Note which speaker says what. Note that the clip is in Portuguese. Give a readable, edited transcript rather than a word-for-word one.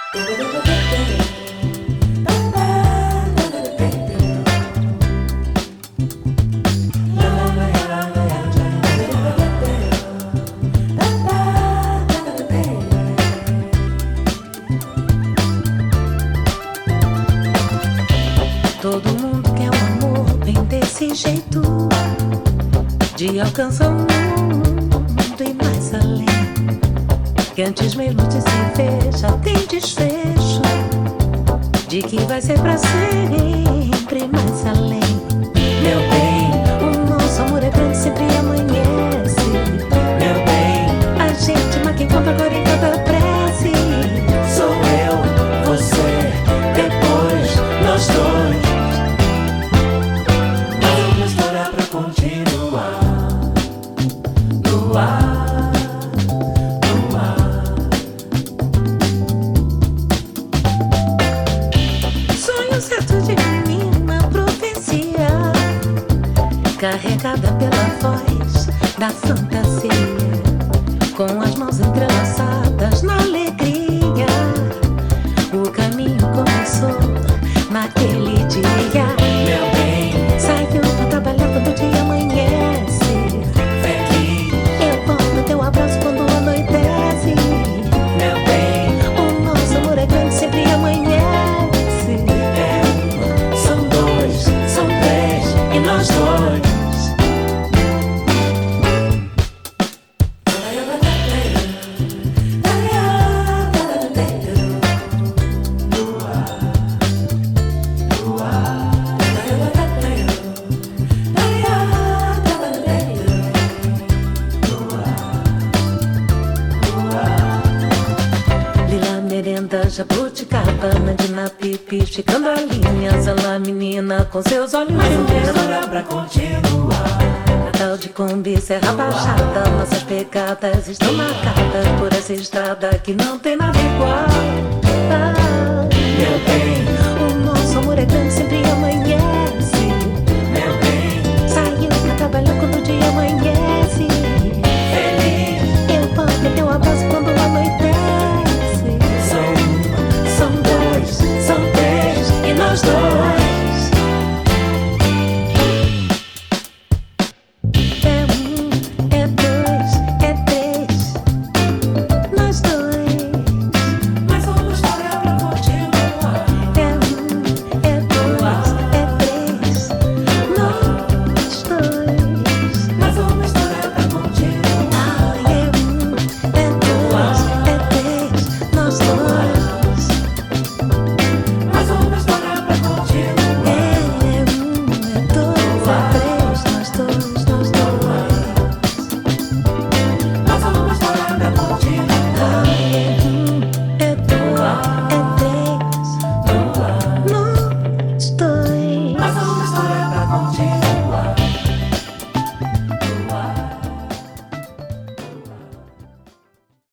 Speaker 1: Todo mundo quer um amor bem desse jeito, de alcançar o mundo e mais além, que antes mesmo de se ver já tem desfecho, de que vai ser pra sempre mais além. Meu bem, o nosso amor é grande, sempre amanhece. Meu bem, a gente marca enquanto agora em cada prece. Sou eu, você, depois nós dois. Continuar no ar, no ar. Sonho certo de menina, profecia, carregada pela voz da fantasia, com as mãos entrelaçadas na alegria. O caminho começou naquele dia. Meu bem, saiu pra trabalhar quando o dia amanhece. Feliz, eu vou no teu abraço quando anoitece. Meu bem, o nosso amor é grande, sempre amanhece. É um, são dois, são três e nós dois. Jabuticaba, Nandina, Pipi, esticando a linha. Ela menina com seus olhos vermelhos. Hora pra continuar. Natal de Kombi, Serra Baixada, nossas pegadas estão marcadas por essa estrada que não tem nada igual. Meu bem,